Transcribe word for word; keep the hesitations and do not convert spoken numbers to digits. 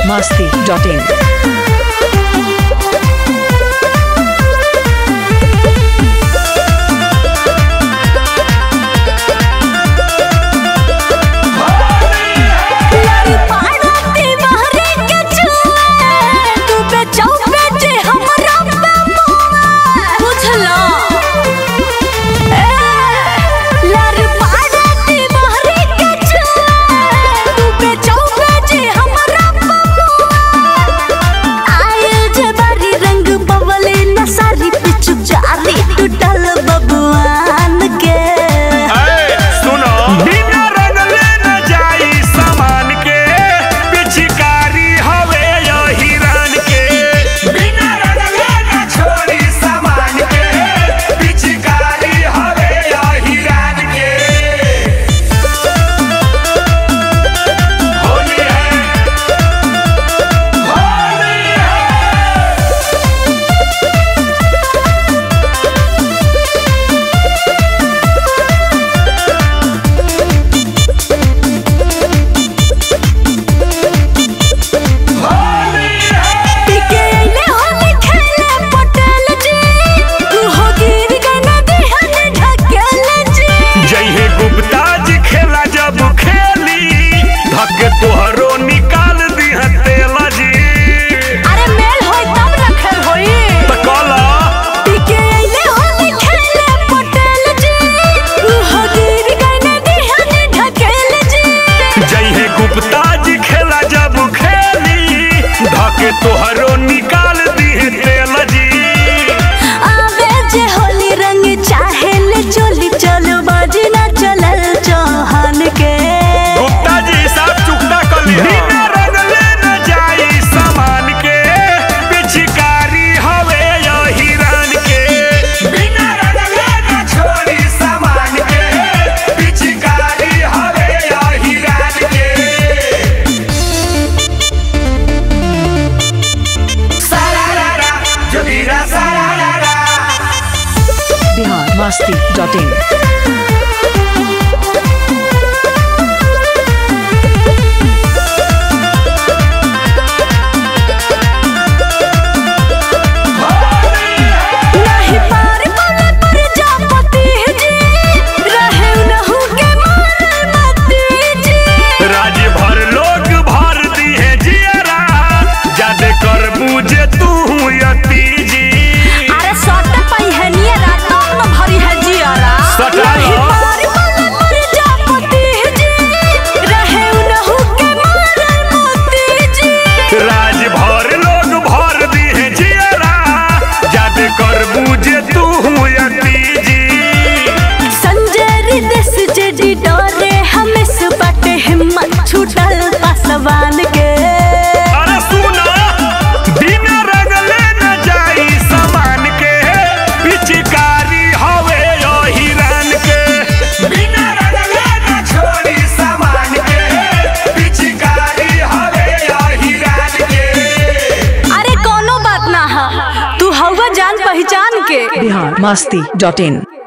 masti dot in. तोहरो निकाल दिए तेल जी आवे जे होली रंग चाहे ले चोली चलो बाजी ना चलल चौहान के गुप्ता जी सब चुकता कर लिया बिना रंग ले न जाई सामान के पिचकारी हवे या हिरन के बिना रंग ले न छोड़ी सामान के पिचकारी हवे या हिरन के Bihar masti dot in. Paswan के अरे सुना बिना रंग ले न जाई सामान के पिचकारी हवे यो हिरन के बिना रंग ले न छोड़ी सामान के पिचकारी हवे यो हिरन के अरे कोनो बात ना है तू हवा जान पहचान के Bihar masti dot in.